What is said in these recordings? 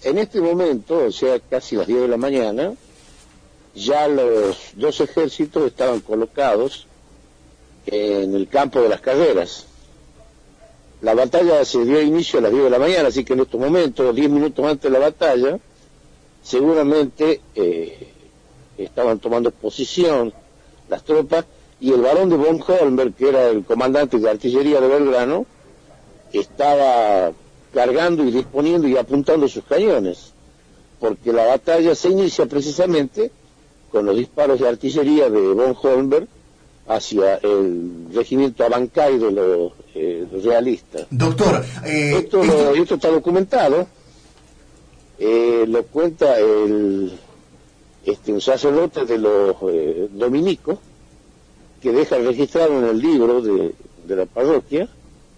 En este momento, o sea, casi las 10 de la mañana, ya los dos ejércitos estaban colocados en el campo de las carreras. La batalla se dio inicio a las 10 de la mañana, así que en estos momentos, 10 minutos antes de la batalla, seguramente estaban tomando posición las tropas, y el barón de von Holmberg, que era el comandante de artillería de Belgrano, estaba cargando y disponiendo y apuntando sus cañones, porque la batalla se inicia precisamente con los disparos de artillería de von Holmberg hacia el regimiento Abancay de los realistas. Doctor, esto está documentado, lo cuenta un sacerdote de los dominicos, que deja registrado en el libro de la parroquia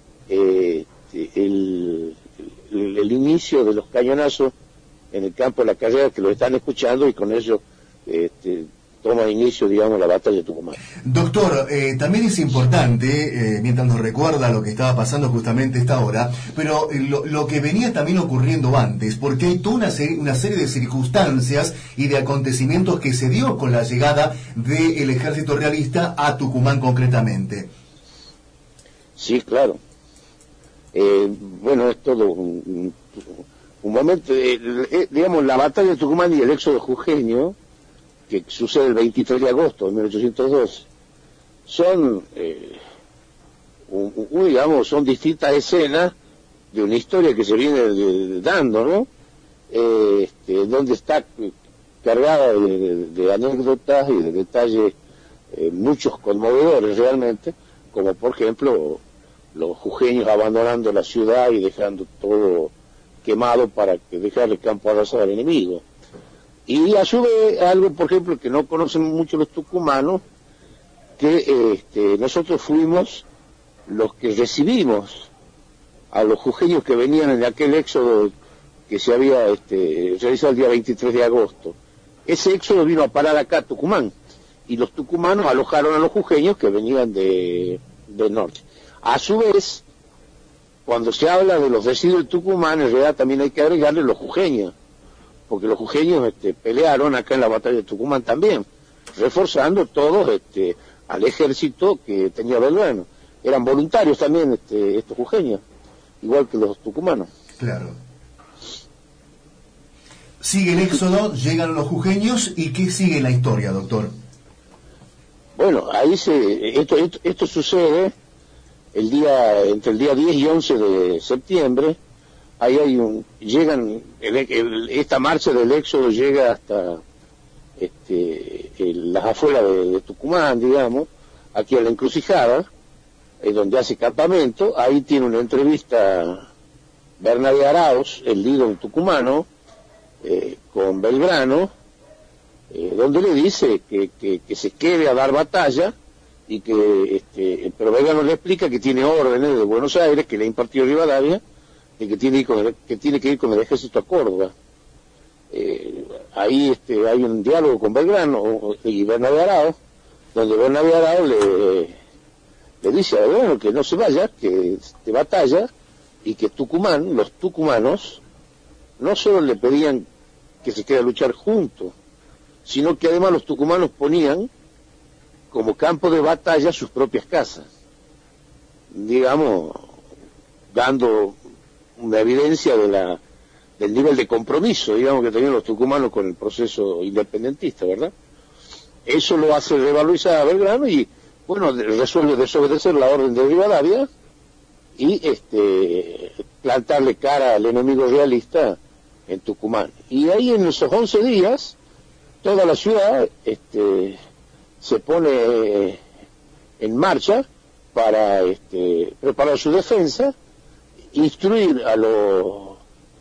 el inicio de los cañonazos en el campo de la carrera, que lo están escuchando, y con ello toma inicio, digamos, la batalla de Tucumán. Doctor, también es importante, mientras nos recuerda lo que estaba pasando justamente esta hora, pero lo que venía también ocurriendo antes, porque hay toda una serie de circunstancias y de acontecimientos que se dio con la llegada del ejército realista a Tucumán concretamente. Sí, claro. Bueno, es todo un momento, digamos, la batalla de Tucumán y el éxodo jujeño, que sucede el 23 de agosto de 1812, son, digamos, son distintas escenas de una historia que se viene dando, ¿no? Donde está cargada de anécdotas y de detalles, muchos conmovedores realmente, como por ejemplo los jujeños abandonando la ciudad y dejando todo quemado para dejar el campo arrasado al enemigo. Y a su vez, algo, por ejemplo, que no conocen mucho los tucumanos, que nosotros fuimos los que recibimos a los jujeños que venían en aquel éxodo que se había realizado el día 23 de agosto. Ese éxodo vino a parar acá a Tucumán, y los tucumanos alojaron a los jujeños que venían del norte. A su vez, cuando se habla de los residuos de Tucumán, en realidad también hay que agregarle los jujeños, porque los jujeños pelearon acá en la batalla de Tucumán también, reforzando todos al ejército que tenía Belgrano. Eran voluntarios también estos jujeños, igual que los tucumanos. Claro. Sigue el éxodo, llegan los jujeños, ¿y qué sigue en la historia, doctor? Bueno, ahí esto sucede entre el día 10 y 11 de septiembre. Ahí llegan, esta marcha del éxodo llega hasta las afueras de Tucumán, digamos, aquí a la encrucijada, donde hace campamento. Ahí tiene una entrevista Bernabé Arauz, el líder tucumano, con Belgrano, donde le dice que se quede a dar batalla, y pero Belgrano le explica que tiene órdenes de Buenos Aires, que le ha impartido Rivadavia, y que tiene que ir con el ejército a Córdoba. Ahí hay un diálogo con Belgrano y Bernabé Arauz, donde Bernabé Arauz le dice a Belgrano que no se vaya, que de batalla, y que los tucumanos, no solo le pedían que se quede a luchar juntos, sino que además los tucumanos ponían como campo de batalla sus propias casas, digamos, dando una evidencia del nivel de compromiso, digamos, que tenían los tucumanos con el proceso independentista, ¿verdad? Eso lo hace revalorizar a Belgrano, y bueno, resuelve desobedecer la orden de Rivadavia y plantarle cara al enemigo realista en Tucumán. Y ahí en esos 11 días toda la ciudad se pone en marcha para preparar su defensa, instruir a los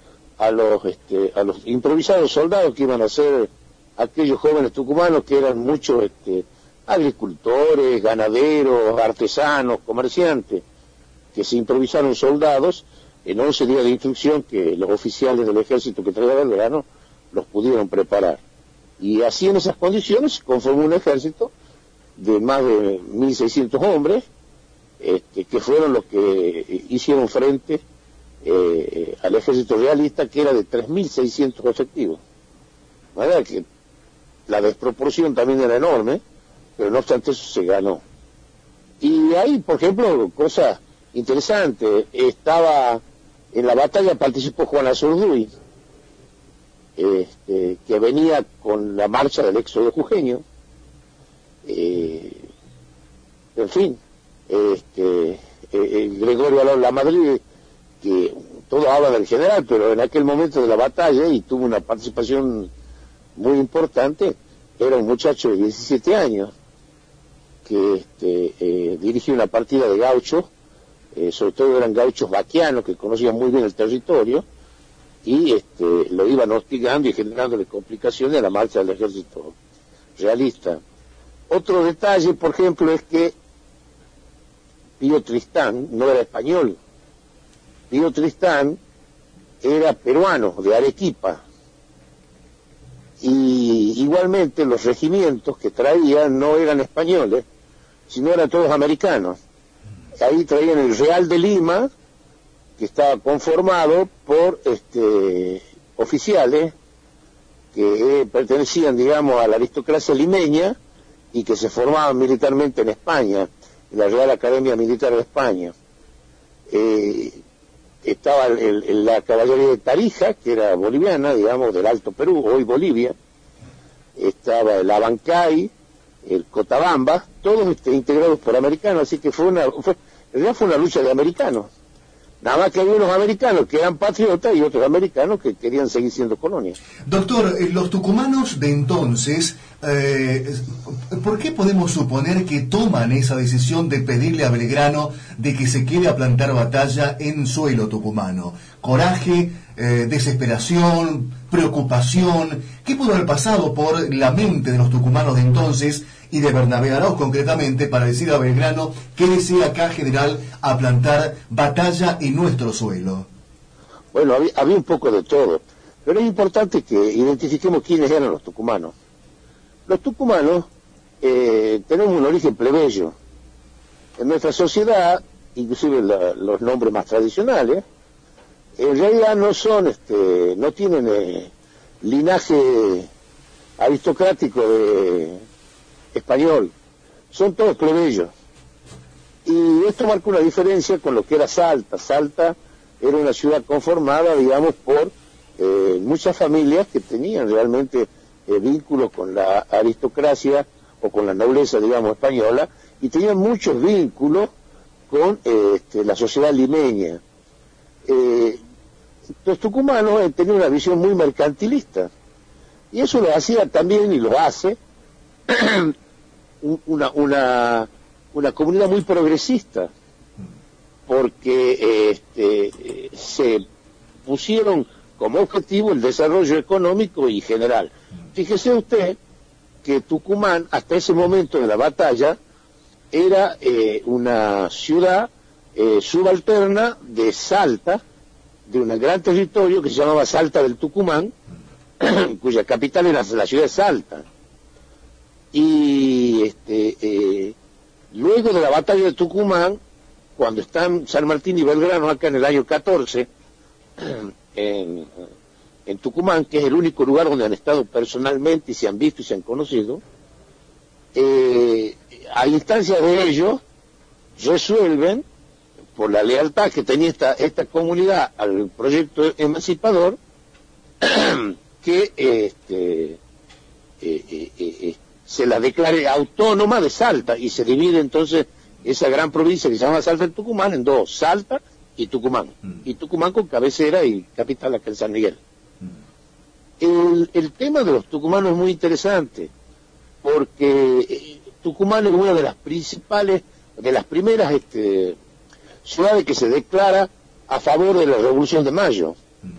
improvisados soldados que iban a ser aquellos jóvenes tucumanos que eran muchos agricultores, ganaderos, artesanos, comerciantes, que se improvisaron soldados en 11 días de instrucción que los oficiales del ejército que traía Belgrano los pudieron preparar. Y así, en esas condiciones, se conformó un ejército de más de 1.600 hombres, que fueron los que hicieron frente al ejército realista, que era de 3.600 efectivos. De manera que la desproporción también era enorme, pero no obstante eso se ganó. Y ahí, por ejemplo, cosas interesantes, estaba en la batalla, participó Juan Azurduy, que venía con la marcha del éxodo jujeño, en fin, Gregorio Lamadrid, que todo habla del general, pero en aquel momento de la batalla, y tuvo una participación muy importante, era un muchacho de 17 años, que dirigió una partida de gauchos, sobre todo eran gauchos vaquianos que conocían muy bien el territorio, y lo iban hostigando y generándole complicaciones a la marcha del ejército realista. Otro detalle, por ejemplo, es que Pío Tristán no era español. Pío Tristán era peruano, de Arequipa. Y igualmente los regimientos que traían no eran españoles, sino eran todos americanos. Ahí traían el Real de Lima, que estaba conformado por oficiales que pertenecían, digamos, a la aristocracia limeña y que se formaban militarmente en España, en la Real Academia Militar de España. Estaba la caballería de Tarija, que era boliviana, digamos, del Alto Perú, hoy Bolivia. Estaba el Abancay, el Cotabamba, todos integrados por americanos, así que en realidad fue una lucha de americanos. Nada más que había unos americanos que eran patriotas y otros americanos que querían seguir siendo colonias. Doctor, los tucumanos de entonces, ¿por qué podemos suponer que toman esa decisión de pedirle a Belgrano de que se quede a plantar batalla en suelo tucumano? ¿Coraje, desesperación, preocupación? ¿Qué pudo haber pasado por la mente de los tucumanos de entonces y de Bernabé Arauz concretamente para decir a Belgrano que desea acá, general, a plantar batalla en nuestro suelo? Bueno, había un poco de todo, pero es importante que identifiquemos quiénes eran los tucumanos. Los tucumanos tenemos un origen plebeyo. En nuestra sociedad, inclusive los nombres más tradicionales, en realidad no son, no tienen linaje aristocrático español, son todos plebeyos. Y esto marca una diferencia con lo que era Salta. Salta era una ciudad conformada, digamos, por muchas familias que tenían realmente vínculos con la aristocracia o con la nobleza, digamos, española, y tenían muchos vínculos con la sociedad limeña. Los tucumanos tenían una visión muy mercantilista, y eso lo hacía también, y lo hace, una comunidad muy progresista, porque se pusieron como objetivo el desarrollo económico y general. Fíjese usted que Tucumán, hasta ese momento de la batalla, era una ciudad subalterna de Salta, de un gran territorio que se llamaba Salta del Tucumán, cuya capital era la ciudad de Salta. Y luego de la batalla de Tucumán, cuando están San Martín y Belgrano acá en el año 14, en Tucumán, que es el único lugar donde han estado personalmente y se han visto y se han conocido, a instancia de ellos resuelven, por la lealtad que tenía esta comunidad al proyecto emancipador, que se la declare autónoma de Salta, y se divide entonces esa gran provincia que se llama Salta del Tucumán en dos, Salta y Tucumán, y Tucumán con cabecera y capital acá en San Miguel. El tema de los tucumanos es muy interesante, porque Tucumán es una de las principales, de las primeras ciudades que se declara a favor de la Revolución de Mayo.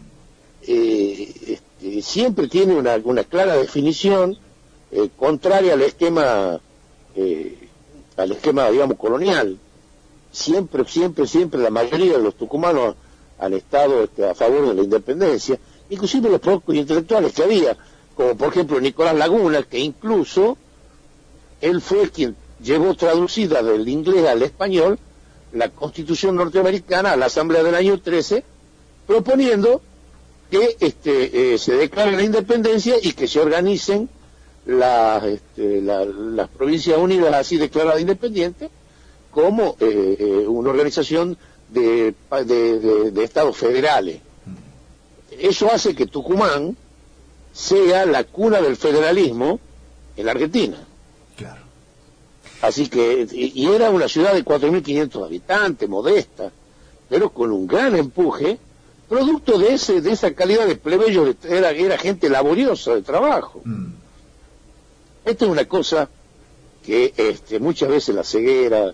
Siempre tiene una clara definición contraria al esquema, digamos, colonial. Siempre la mayoría de los tucumanos han estado a favor de la independencia, inclusive los pocos intelectuales que había, como por ejemplo Nicolás Laguna, que incluso él fue quien llevó traducida del inglés al español la Constitución norteamericana a la Asamblea del año 13, proponiendo que se declare la independencia y que se organicen las provincias unidas así declaradas independientes como una organización de estados federales. Eso hace que Tucumán sea la cuna del federalismo en la Argentina. Claro. Así que, y era una ciudad de 4.500 habitantes, modesta, pero con un gran empuje, producto de esa calidad de plebeyos, era gente laboriosa de trabajo. Esta es una cosa que muchas veces la ceguera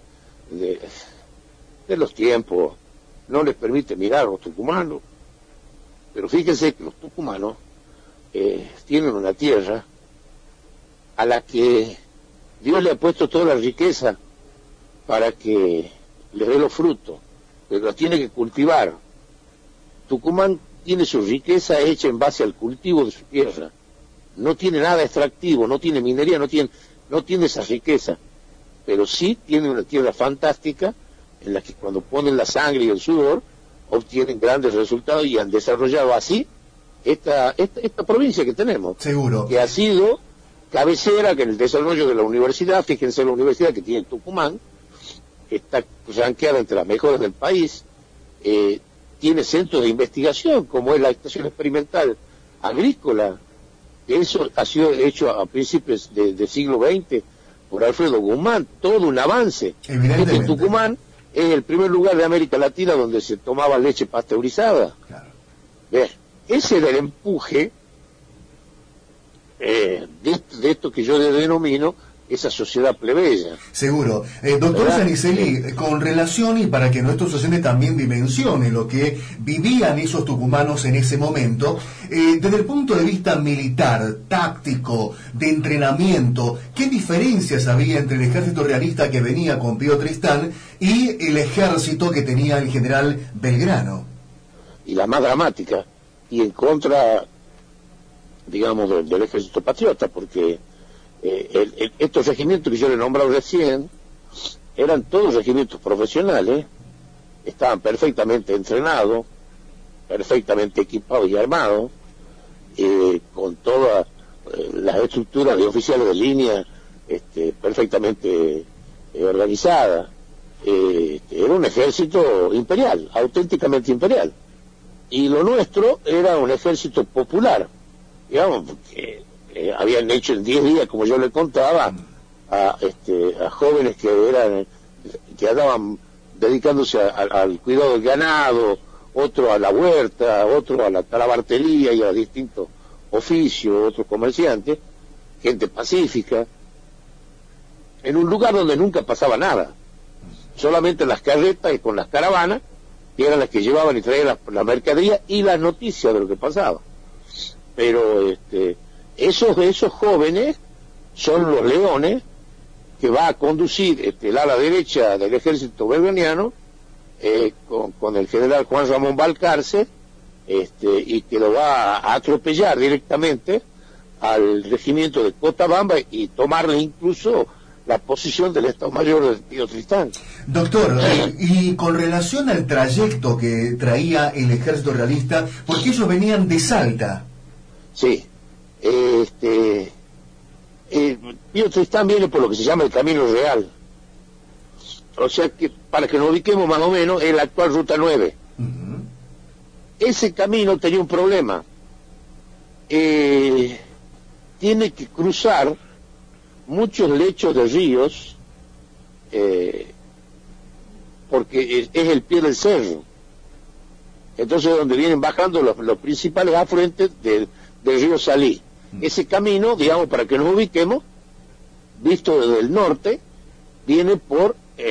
de los tiempos no les permite mirar a los tucumanos, pero fíjense que los tucumanos tienen una tierra a la que Dios le ha puesto toda la riqueza para que le dé los frutos, pero la tiene que cultivar. Tucumán tiene su riqueza hecha en base al cultivo de su tierra, no tiene nada extractivo, no tiene minería, no tiene esa riqueza, pero sí tiene una tierra fantástica en la que cuando ponen la sangre y el sudor obtienen grandes resultados y han desarrollado así esta provincia que tenemos. Seguro. Que ha sido cabecera, que en el desarrollo de la universidad, fíjense la universidad que tiene Tucumán, está ranqueada entre las mejores del país, tiene centros de investigación, como es la Estación Experimental Agrícola, eso ha sido hecho a principios del siglo XX por Alfredo Guzmán, todo un avance. En Tucumán es el primer lugar de América Latina donde se tomaba leche pasteurizada. Claro. Ese era el empuje de esto que yo denomino esa sociedad plebeya. Seguro. Doctor Giannicelli, con relación, y para que nuestros oyentes también dimensionen lo que vivían esos tucumanos en ese momento, desde el punto de vista militar, táctico, de entrenamiento, ¿qué diferencias había entre el ejército realista que venía con Pío Tristán y el ejército que tenía el general Belgrano? Y la más dramática, y en contra, digamos, del ejército patriota, porque estos regimientos que yo le he nombrado recién eran todos regimientos profesionales, estaban perfectamente entrenados, perfectamente equipados y armados, con todas las estructuras de oficiales de línea perfectamente organizadas. Era un ejército imperial, auténticamente imperial, y lo nuestro era un ejército popular, digamos, porque habían hecho en 10 días, como yo le contaba, a jóvenes que andaban dedicándose al cuidado del ganado, otro a la huerta, otro a la talabartería y a distintos oficios, otros comerciantes, gente pacífica, en un lugar donde nunca pasaba nada, solamente las carretas y con las caravanas, que eran las que llevaban y traían la mercadería y las noticias de lo que pasaba. Pero esos jóvenes son los leones que va a conducir el ala derecha del ejército belgraniano, con el general Juan Ramón Balcarce, y que lo va a atropellar directamente al regimiento de Cotabamba y tomarle incluso la posición del Estado Mayor de Pío Tristán. Doctor, y con relación al trayecto que traía el ejército realista, porque ellos venían de Salta. Sí, Pío Tristán viene por lo que se llama el Camino Real, o sea que para que nos ubiquemos más o menos es la actual Ruta 9. Ese camino tenía un problema, tiene que cruzar muchos lechos de ríos, porque es el pie del cerro, entonces donde vienen bajando los principales afluentes del río Salí. Ese camino, digamos, para que nos ubiquemos, visto desde el norte, viene por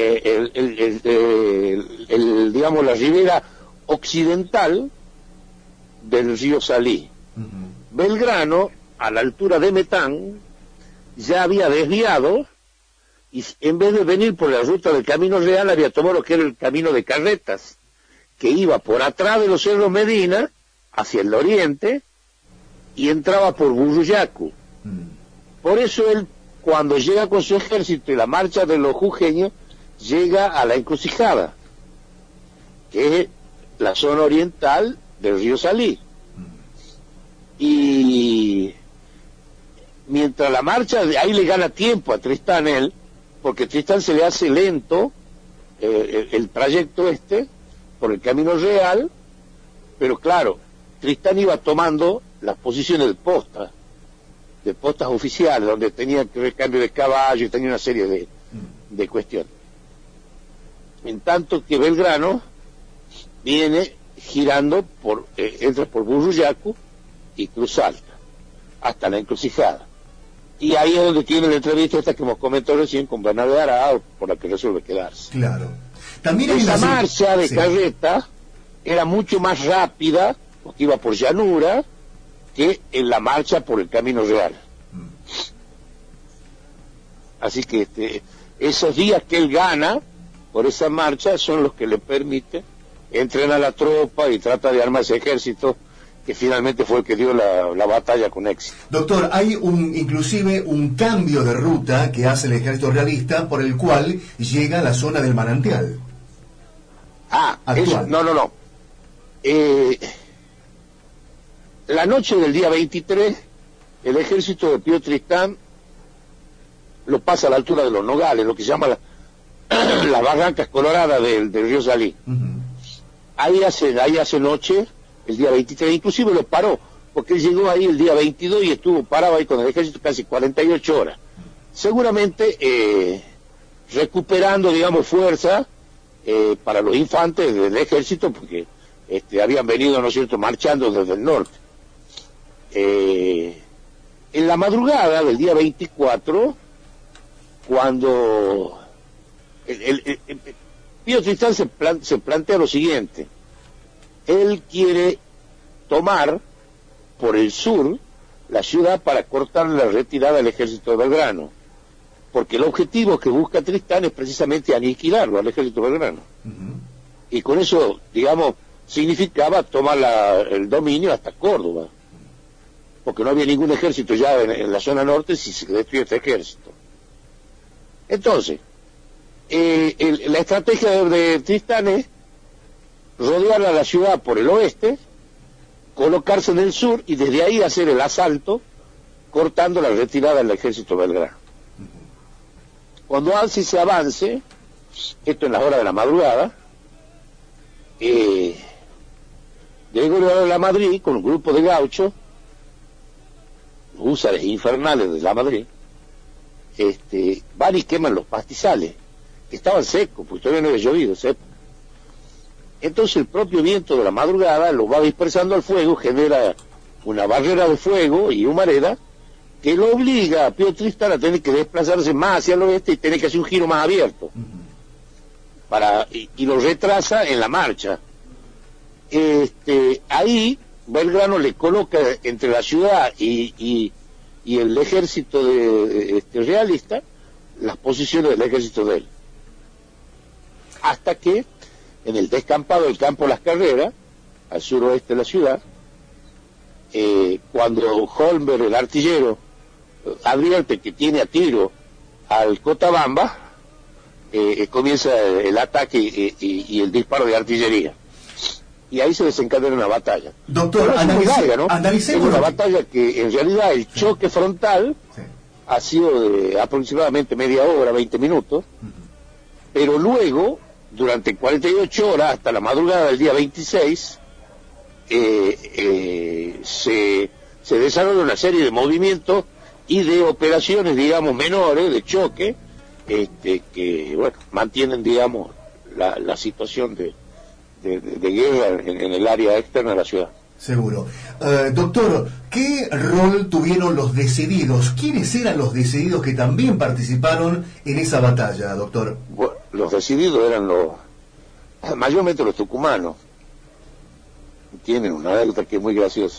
digamos, la ribera occidental del río Salí. Belgrano, a la altura de Metán, ya había desviado y en vez de venir por la ruta del Camino Real había tomado lo que era el camino de carretas, que iba por atrás de los cerros Medina hacia el oriente y entraba por Burruyacu. Por eso él, cuando llega con su ejército y la marcha de los jujeños, llega a la encrucijada, que es la zona oriental del río Salí. Y mientras la marcha, ahí le gana tiempo a Tristán él, porque Tristán se le hace lento el trayecto por el camino real, pero claro, Tristán iba tomando las posiciones de postas oficiales, donde tenía recambio de caballo y tenía una serie de cuestiones. En tanto que Belgrano viene girando entra por Burruyacu y Cruz Alta, hasta la encrucijada. Y ahí es donde tiene la entrevista esta que hemos comentado recién con Bernardo Arao, por la que resuelve quedarse. Claro. También hay esa marcha de carreta era mucho más rápida, porque iba por llanura, que en la marcha por el camino real. Así que esos días que él gana por esa marcha son los que le permiten entrenar a la tropa y trata de armar ese ejército que finalmente fue el que dio la batalla con éxito. Doctor, hay inclusive un cambio de ruta que hace el ejército realista por el cual llega a la zona del manantial. Eso, no. La noche del día 23, el ejército de Pío Tristán lo pasa a la altura de los Nogales, lo que se llama las barrancas coloradas del río Salí. Ahí hace noche, el día 23, inclusive lo paró, porque él llegó ahí el día 22 y estuvo parado ahí con el ejército casi 48 horas. Seguramente recuperando, digamos, fuerza para los infantes del ejército, porque habían venido, ¿no es cierto?, marchando desde el norte. En la madrugada del día 24, cuando Pío Tristán se plantea lo siguiente: él quiere tomar por el sur la ciudad para cortar la retirada del ejército de Belgrano, porque el objetivo que busca Tristán es precisamente aniquilarlo al ejército de Belgrano. Y con eso, digamos, significaba tomar el dominio hasta Córdoba, porque no había ningún ejército ya en la zona norte si se destruye este ejército. Entonces, la estrategia de Tristán es rodear a la ciudad por el oeste, colocarse en el sur y desde ahí hacer el asalto, cortando la retirada del ejército belgrano. Cuando así se avance, esto en las horas de la madrugada, Gregorio de la Madrid, con un grupo de gauchos, húsares infernales de la Madrid, van y queman los pastizales, que estaban secos, porque todavía no había llovido, seco. Entonces el propio viento de la madrugada lo va dispersando al fuego, genera una barrera de fuego y humareda que lo obliga a Pío Tristán a tener que desplazarse más hacia el oeste y tener que hacer un giro más abierto y lo retrasa en la marcha. Ahí Belgrano le coloca entre la ciudad y el ejército realista las posiciones del ejército de él, hasta que en el descampado del campo Las Carreras, al suroeste de la ciudad, cuando Holmberg, el artillero, advierte que tiene a tiro al Cotabamba, comienza el ataque y el disparo de artillería. Y ahí se desencadena una batalla. Doctor, analicemos. Es una batalla que en realidad el choque frontal ha sido de aproximadamente media hora, 20 minutos, pero luego, durante 48 horas, hasta la madrugada del día 26, se desarrolla una serie de movimientos y de operaciones, digamos, menores, de choque, que, bueno, mantienen, digamos, la situación de guerra en el área externa de la ciudad. Seguro. Doctor, ¿qué rol tuvieron los decididos? ¿Quiénes eran los decididos que también participaron en esa batalla, doctor? Bueno, los decididos eran mayormente los tucumanos. Tienen una anécdota que es muy graciosa.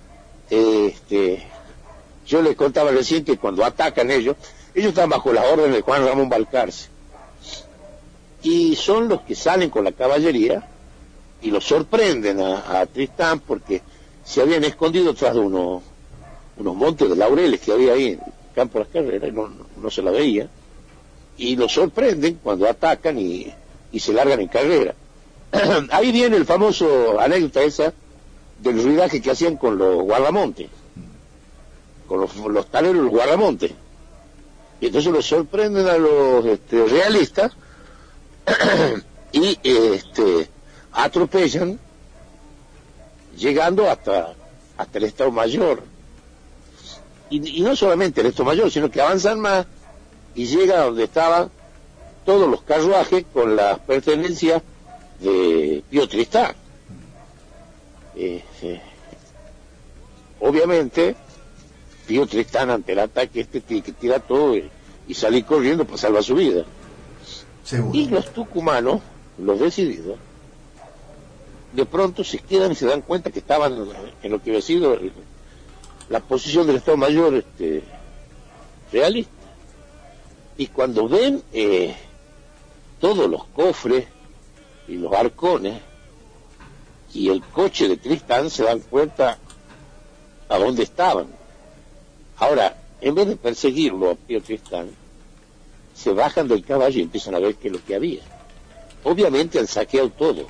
Yo les contaba recién que cuando atacan ellos están bajo las órdenes de Juan Ramón Balcarce. Y son los que salen con la caballería y los sorprenden a Tristán, porque se habían escondido tras de unos montes de laureles que había ahí en el campo de Las Carreras, y no se la veía, y los sorprenden cuando atacan y se largan en carrera. Ahí viene el famoso anécdota esa del ruidaje que hacían con los guardamontes, con los taleros de los guardamontes. Y entonces los sorprenden a los realistas y atropellan, llegando hasta el Estado Mayor. Y no solamente el Estado Mayor, sino que avanzan más y llega a donde estaban todos los carruajes con las pertenencias de Pío Tristán. Obviamente Pío Tristán, ante el ataque tiene que tirar todo y salir corriendo para salvar su vida. Seguro. Y los tucumanos, los decididos, de pronto se quedan y se dan cuenta que estaban en lo que había sido la posición del Estado Mayor realista. Y cuando ven todos los cofres y los arcones y el coche de Tristán, se dan cuenta a dónde estaban. Ahora, en vez de perseguirlo a Pío Tristán, se bajan del caballo y empiezan a ver qué es lo que había. Obviamente han saqueado todo.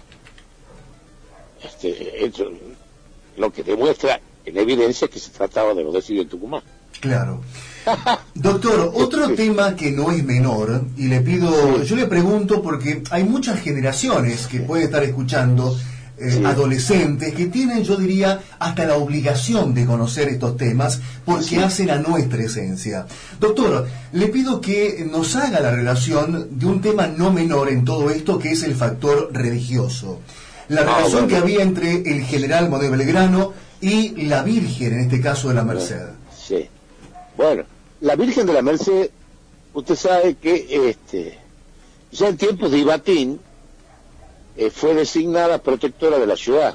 Lo que demuestra en evidencia que se trataba de los decididos en Tucumán. Claro. Doctor, otro tema que no es menor, y le pido, yo le pregunto porque hay muchas generaciones que pueden estar escuchando, adolescentes, que tienen, yo diría, hasta la obligación de conocer estos temas, porque hacen a nuestra esencia. Doctor, le pido que nos haga la relación de un tema no menor en todo esto, que es el factor religioso. La relación que había entre el general Manuel Belgrano y la Virgen, en este caso de la Merced. Sí. Bueno, la Virgen de la Merced, usted sabe que ya en tiempos de Ibatín fue designada protectora de la ciudad.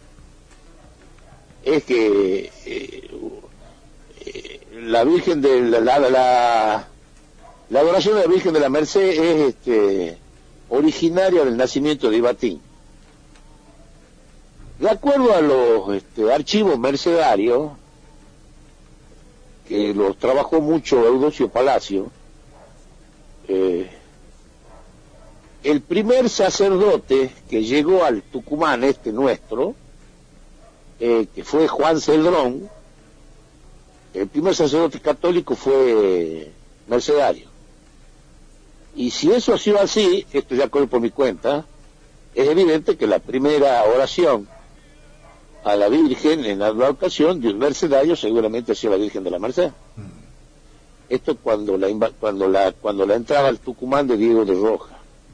Es que la Virgen de la adoración de la Virgen de la Merced es originaria del nacimiento de Ibatín. De acuerdo a los archivos mercedarios, que los trabajó mucho Eudosio Palacio, el primer sacerdote que llegó al Tucumán nuestro, que fue Juan Cedrón, el primer sacerdote católico fue mercedario. Y si eso ha sido así, esto ya corre por mi cuenta, es evidente que la primera oración a la Virgen en la ocasión de un mercedario seguramente ha sido la Virgen de la Merced. Esto cuando la entrada al Tucumán de Diego de Roja.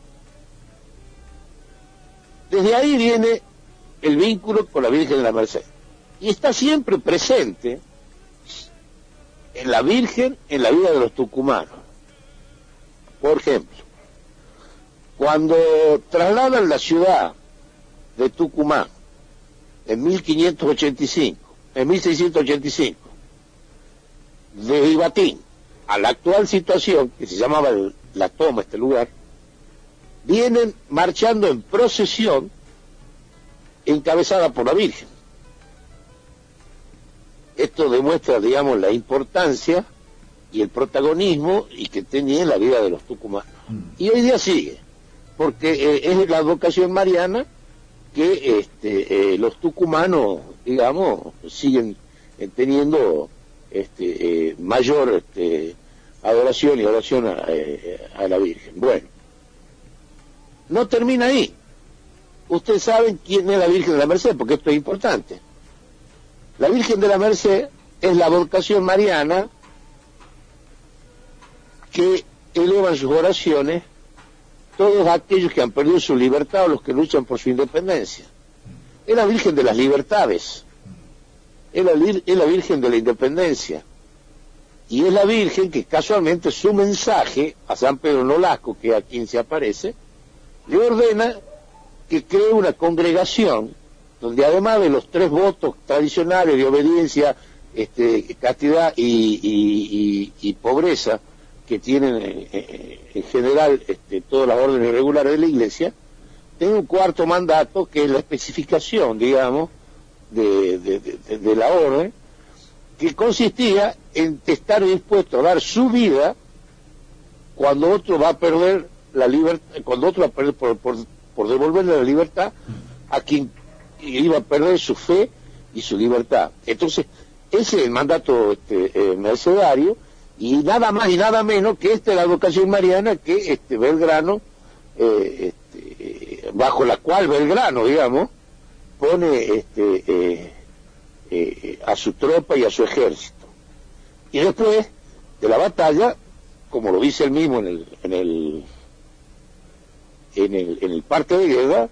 Desde ahí viene el vínculo con la Virgen de la Merced. Y está siempre presente en la Virgen, en la vida de los tucumanos. Por ejemplo, cuando trasladan la ciudad de Tucumán en 1685, de Ibatín a la actual situación, que se llamaba la toma, este lugar, vienen marchando en procesión encabezada por la Virgen. Esto demuestra, digamos, la importancia y el protagonismo y que tenía en la vida de los tucumanos. Y hoy día sigue, porque es la advocación mariana que los tucumanos, digamos, siguen teniendo mayor adoración y oración a la Virgen. Bueno, no termina ahí. Ustedes saben quién es la Virgen de la Merced, porque esto es importante. La Virgen de la Merced es la advocación mariana que elevan sus oraciones todos aquellos que han perdido su libertad o los que luchan por su independencia. Es la Virgen de las Libertades, es la Virgen de la Independencia, y es la Virgen que casualmente su mensaje a San Pedro Nolasco, que es a quien se aparece, le ordena que cree una congregación donde además de los 3 votos tradicionales de obediencia, castidad y pobreza que tienen en general todas las órdenes regulares de la Iglesia, tiene un cuarto mandato que es la especificación, digamos, de la orden, que consistía en estar dispuesto a dar su vida cuando otro va a perder la libertad, cuando otro va a perder por devolverle la libertad a quien iba a perder su fe y su libertad. Entonces, ese es el mandato mercedario, y nada más y nada menos que la advocación mariana que Belgrano, bajo la cual Belgrano, digamos, pone a su tropa y a su ejército. Y después de la batalla, como lo dice él mismo en el parte de guerra,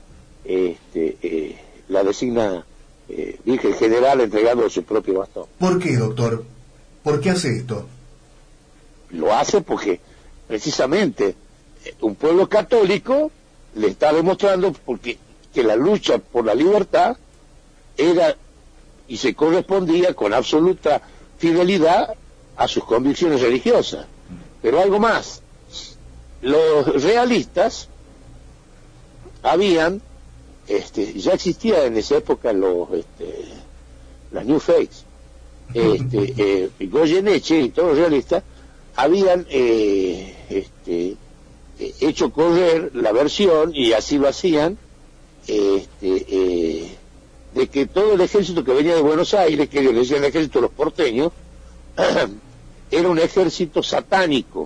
la designa Virgen General entregando su propio bastón. ¿Por qué, doctor? ¿Por qué hace esto? Lo hace porque precisamente un pueblo católico le está demostrando que la lucha por la libertad era y se correspondía con absoluta fidelidad a sus convicciones religiosas. Pero algo más, los realistas habían, ya existía en esa época las New Faiths, Goyeneche y todos los realistas habían hecho correr la versión, y así lo hacían, de que todo el ejército que venía de Buenos Aires, que ellos le decían el ejército de los porteños, era un ejército satánico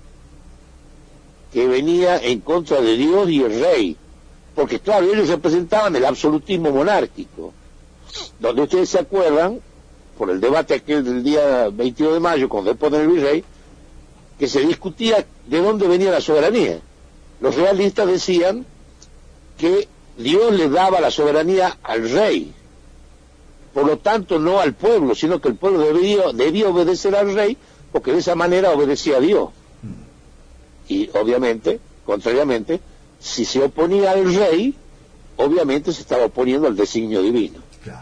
que venía en contra de Dios y el rey, porque claro, ellos representaban el absolutismo monárquico, donde ustedes se acuerdan, por el debate aquel del día 22 de mayo, cuando después del virrey, que se discutía de dónde venía la soberanía. Los realistas decían que Dios le daba la soberanía al rey, por lo tanto no al pueblo, sino que el pueblo debía obedecer al rey, porque de esa manera obedecía a Dios. Y obviamente, contrariamente, si se oponía al rey, obviamente se estaba oponiendo al designio divino. Claro.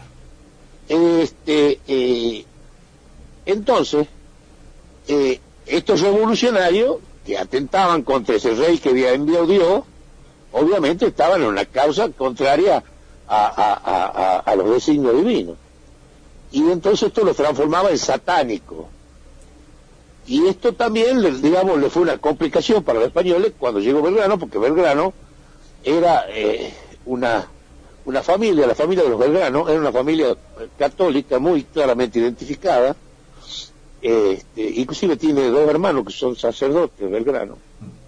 Entonces, estos revolucionarios que atentaban contra ese rey que había enviado Dios, obviamente estaban en una causa contraria a los designios divinos. Y entonces esto los transformaba en satánico. Y esto también, digamos, le fue una complicación para los españoles cuando llegó Belgrano, porque Belgrano era una familia, la familia de los Belgrano era una familia católica muy claramente identificada, inclusive tiene dos hermanos que son sacerdotes Belgrano,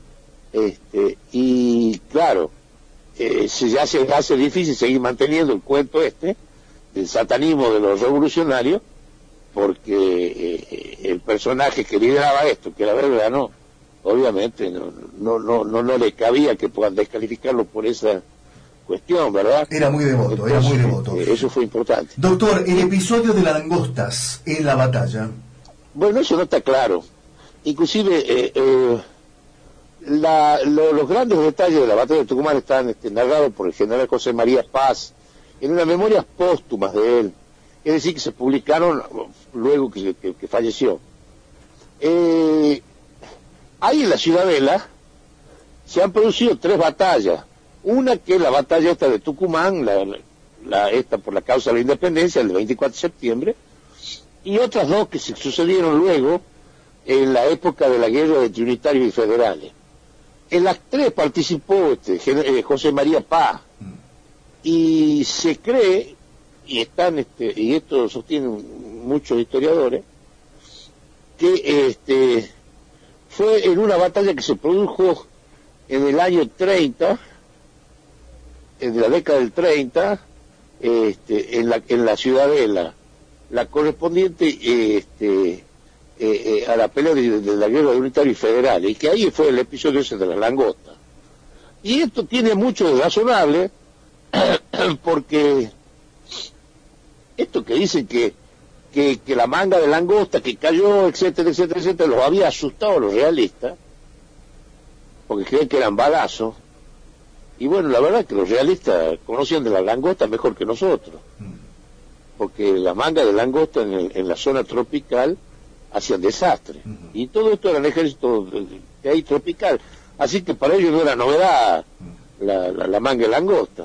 y claro, ya se hace difícil seguir manteniendo el cuento del satanismo de los revolucionarios, porque el personaje que lideraba esto, que era Belgrano, obviamente no le cabía que puedan descalificarlo por esa cuestión, ¿verdad? Era muy devoto, entonces, era muy devoto. Eso fue importante. Doctor, el episodio de las langostas en la batalla. Bueno, eso no está claro. Inclusive, los grandes detalles de la batalla de Tucumán están narrados por el general José María Paz en unas memorias póstumas de él, es decir, que se publicaron luego que falleció. Ahí en la Ciudadela se han producido 3 batallas. Una que es la batalla esta de Tucumán, esta por la causa de la independencia, el 24 de septiembre, y otras 2 que se sucedieron luego en la época de la guerra de Trinitarios y Federales. En las 3 participó José María Paz, y se cree, y esto sostienen muchos historiadores, que fue en una batalla que se produjo en el año 30, en la década del 30, en la Ciudadela, la correspondiente a la pelea de la guerra de Unitario y Federal, y que ahí fue el episodio ese de las langostas. Y esto tiene mucho de razonable, porque esto que dicen que la manga de langosta que cayó, etcétera, etcétera, etcétera, los había asustado a los realistas, porque creen que eran balazos. Y bueno, la verdad es que los realistas conocían de la langosta mejor que nosotros, porque la manga de langosta en la zona tropical hacían desastre, y todo esto era el ejército de ahí tropical, así que para ellos no era novedad la manga de langosta.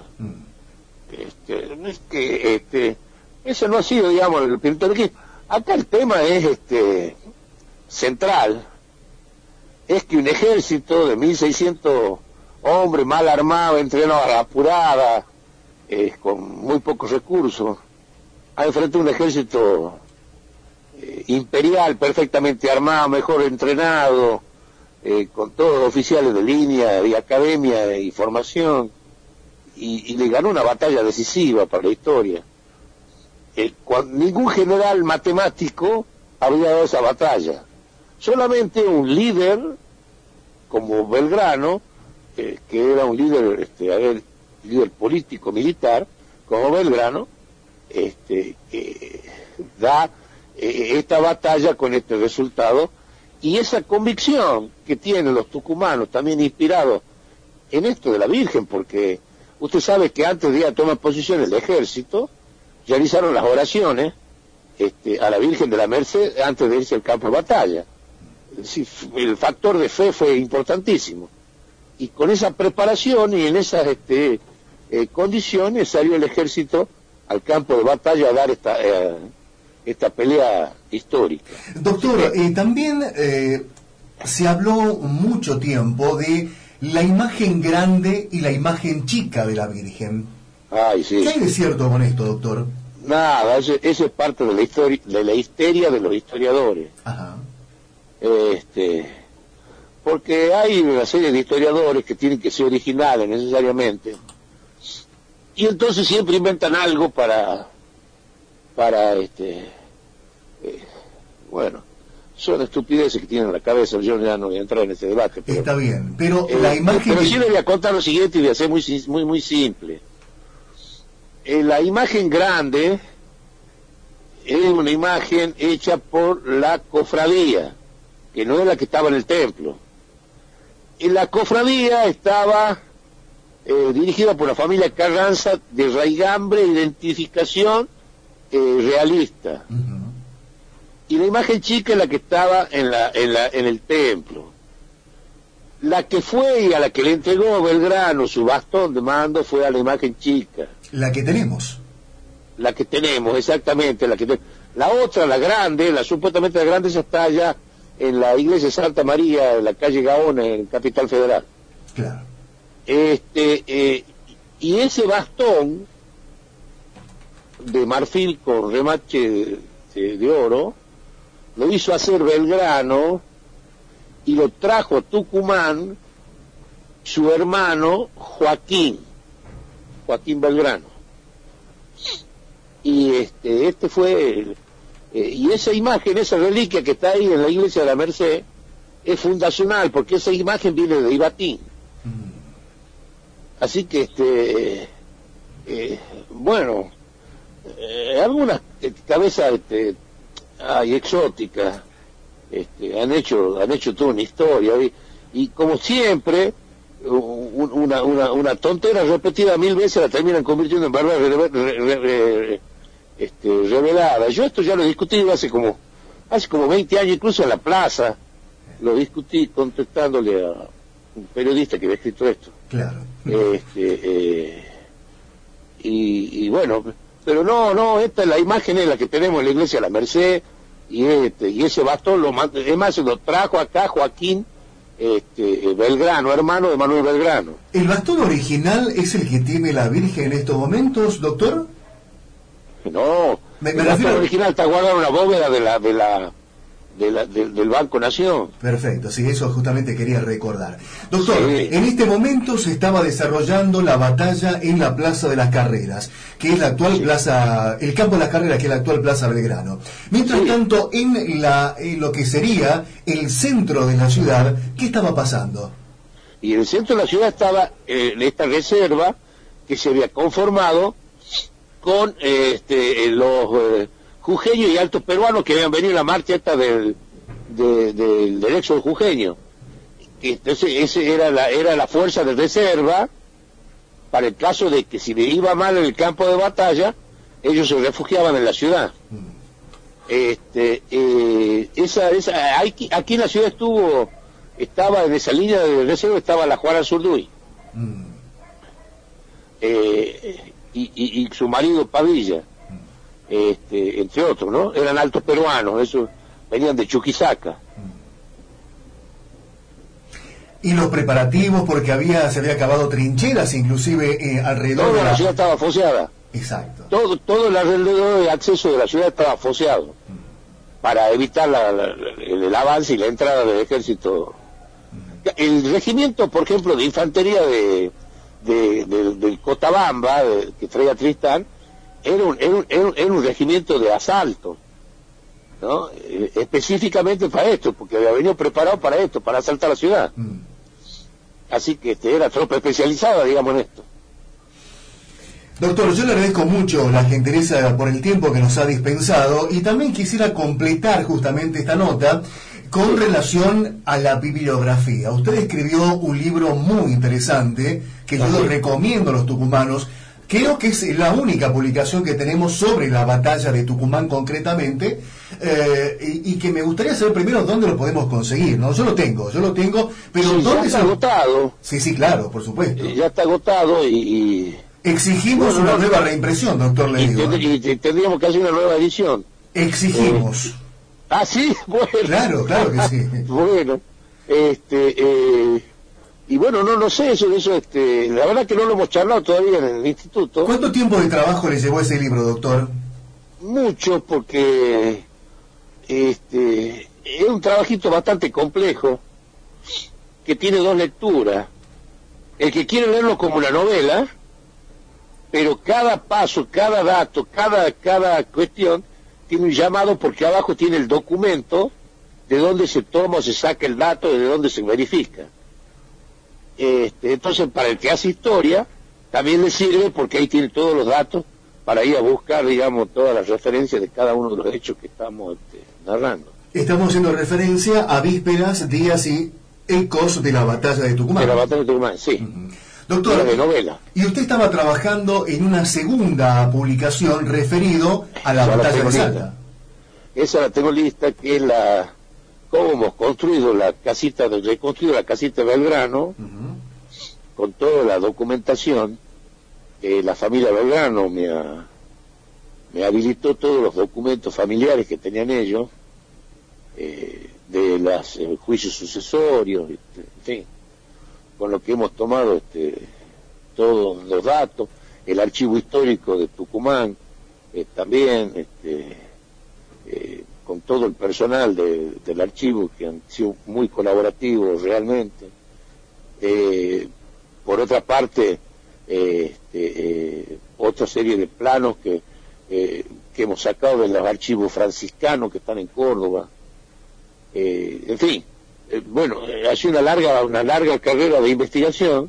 Es que eso no ha sido, digamos, el pintor. Acá el tema es central, es que un ejército de 1.600 hombres mal armados, entrenados a la apurada, con muy pocos recursos, a enfrentar un ejército imperial, perfectamente armado, mejor entrenado, con todos oficiales de línea y academia y formación, y le ganó una batalla decisiva para la historia. Ningún general matemático habría dado esa batalla. Solamente un líder como Belgrano, que era un líder, líder político militar, como Belgrano, da esta batalla con este resultado, y esa convicción que tienen los tucumanos, también inspirados en esto de la Virgen, porque usted sabe que antes de ir a tomar posición el ejército, realizaron las oraciones a la Virgen de la Merced antes de irse al campo de batalla. Sí, el factor de fe fue importantísimo, y con esa preparación y en esas condiciones salió el ejército al campo de batalla a dar esta pelea histórica. Doctor, también se habló mucho tiempo de la imagen grande y la imagen chica de la Virgen. Ay, sí. ¿Qué hay de cierto con esto, doctor? Nada, eso es parte de la histeria de los historiadores. Ajá. Porque hay una serie de historiadores que tienen que ser originales necesariamente, y entonces siempre inventan algo para bueno, son estupideces que tienen en la cabeza. Yo ya no voy a entrar en ese debate, pero, está bien, pero la imagen... pero sí le voy a contar lo siguiente y voy a ser muy simple. La imagen grande es una imagen hecha por la cofradía, que no es la que estaba en el templo. Y la cofradía estaba dirigida por la familia Carranza, de raigambre, identificación realista. Uh-huh. Y la imagen chica es la que estaba en el templo. La que fue y a la que le entregó Belgrano su bastón de mando fue a la imagen chica. La que tenemos. La que tenemos, exactamente. La otra, la grande, supuestamente la grande, esa está allá en la iglesia de Santa María, en la calle Gaona, en Capital Federal. Claro. Y ese bastón de marfil con remache de oro lo hizo hacer Belgrano y lo trajo a Tucumán su hermano Joaquín Belgrano. Y fue y esa imagen, esa reliquia que está ahí en la iglesia de la Merced es fundacional, porque esa imagen viene de Ibatín. Así que bueno, algunas cabezas exóticas han hecho toda una historia, y como siempre una tontera repetida 1000 veces la terminan convirtiendo en verdad revelada. Yo esto ya lo discutí hace como 20 años, incluso en la plaza lo discutí contestándole a un periodista que había escrito esto. Claro. Y bueno, pero no, esta es la imagen, es la que tenemos en la iglesia de la Merced, y ese bastón es más, se lo trajo acá Joaquín Belgrano, hermano de Manuel Belgrano. ¿El bastón original es el que tiene la Virgen en estos momentos, doctor? No, el bastón original está guardado en la bóveda del Banco Nación. Perfecto, sí, eso justamente quería recordar. Doctor, sí. En este momento se estaba desarrollando la batalla en la Plaza de las Carreras, que es la actual plaza, el campo de las Carreras, que es la actual Plaza Belgrano. Mientras tanto, en lo que sería el centro de la ciudad, ¿qué estaba pasando? Y en el centro de la ciudad estaba esta reserva que se había conformado con los jujeños y altos peruanos que habían venido a la marcha esta del éxodo jujeño. Entonces ese era la fuerza de reserva para el caso de que si le iba mal en el campo de batalla, ellos se refugiaban en la ciudad. Aquí en la ciudad estaba en esa línea de reserva, estaba la Juana Zurduy y su marido Padilla, entre otros, ¿no? Eran altos peruanos, esos venían de Chuquisaca. Y los preparativos, porque se había acabado trincheras inclusive alrededor de la ciudad estaba foseada. Exacto. Todo el alrededor de acceso de la ciudad estaba foseado para evitar el avance y la entrada del ejército. El regimiento, por ejemplo, de infantería del Cochabamba, que traía Tristán, era un regimiento de asalto, ¿no? Específicamente para esto, porque había venido preparado para esto, para asaltar la ciudad. Así que era tropa especializada, digamos, en esto. Doctor, yo le agradezco mucho la gentileza por el tiempo que nos ha dispensado, y también quisiera completar justamente esta nota con relación a la bibliografía. Usted escribió un libro muy interesante que yo lo recomiendo a los tucumanos. Creo que es la única publicación que tenemos sobre la batalla de Tucumán concretamente, y que me gustaría saber primero dónde lo podemos conseguir, ¿no? Yo lo tengo, pero sí, ¿dónde ya está agotado? Sí, claro, por supuesto. Ya está agotado y exigimos una nueva reimpresión, doctor, le digo. Y tendríamos que hacer una nueva edición. Exigimos. Sí, bueno. Claro que sí. Bueno, y bueno, no sé, eso, la verdad que no lo hemos charlado todavía en el instituto. ¿Cuánto tiempo de trabajo le llevó ese libro, doctor? Mucho, porque es un trabajito bastante complejo, que tiene dos lecturas. El que quiere leerlo como una novela, pero cada paso, cada dato, cada cuestión tiene un llamado, porque abajo tiene el documento de dónde se toma o se saca el dato, de dónde se verifica. Entonces, para el que hace historia también le sirve, porque ahí tiene todos los datos para ir a buscar, digamos, todas las referencias de cada uno de los hechos que estamos narrando. Estamos haciendo referencia a vísperas, días y ecos de la batalla de Tucumán. De la batalla de Tucumán, sí. Doctor, de novela. Y usted estaba trabajando en una segunda publicación referido a la batalla de Salta. Esa la tengo lista, que es cómo hemos construido reconstruido la casita de Belgrano, con toda la documentación. La familia Belgrano me habilitó todos los documentos familiares que tenían ellos, de los juicios sucesorios, en fin, con lo que hemos tomado todos los datos, el archivo histórico de Tucumán, también, con todo el personal del archivo, que han sido muy colaborativos realmente. Por otra parte, otra serie de planos que hemos sacado de los archivos franciscanos que están en Córdoba. En fin, bueno, ha sido una larga carrera de investigación,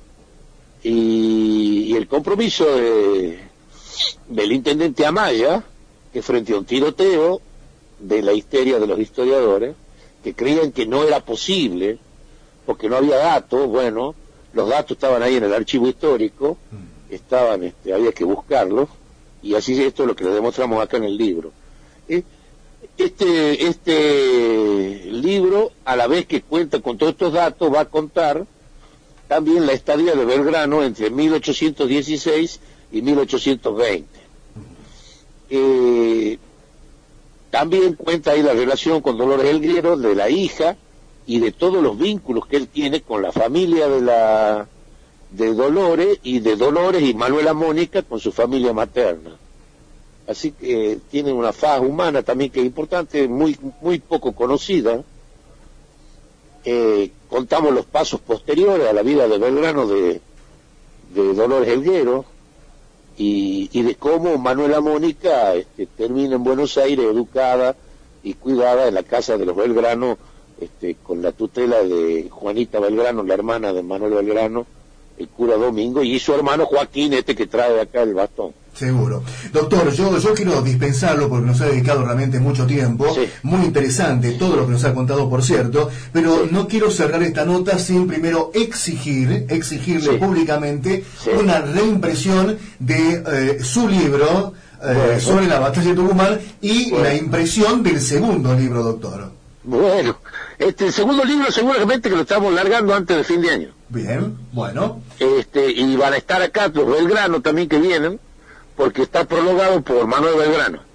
y el compromiso del intendente Amaya, que frente a un tiroteo de la histeria de los historiadores, que creían que no era posible porque no había datos. Bueno, los datos estaban ahí en el archivo histórico, había que buscarlos, y así esto es lo que les demostramos acá en el libro. Este libro, a la vez que cuenta con todos estos datos, va a contar también la estadía de Belgrano entre 1816 y 1820. También cuenta ahí la relación con Dolores Helguero, de la hija, y de todos los vínculos que él tiene con la familia de Dolores y Manuela Mónica con su familia materna. Así que tiene una faz humana también que es importante, muy poco conocida. Contamos los pasos posteriores a la vida de Belgrano de Dolores Helguero, y de cómo Manuela Mónica termina en Buenos Aires educada y cuidada en la casa de los Belgrano, con la tutela de Juanita Belgrano, la hermana de Manuel Belgrano, el cura Domingo, y su hermano Joaquín, que trae de acá el bastón. Seguro. Doctor, yo quiero dispensarlo porque nos ha dedicado realmente mucho tiempo. Sí. Muy interesante todo lo que nos ha contado, por cierto, pero no quiero cerrar esta nota sin primero exigirle públicamente una reimpresión de su libro sobre la batalla de Tucumán, y la impresión del segundo libro, doctor. Bueno, el segundo libro seguramente que lo estamos largando antes de fin de año. Bien, bueno. Y van a estar acá los Belgrano también que vienen, porque está prologado por Manuel Belgrano.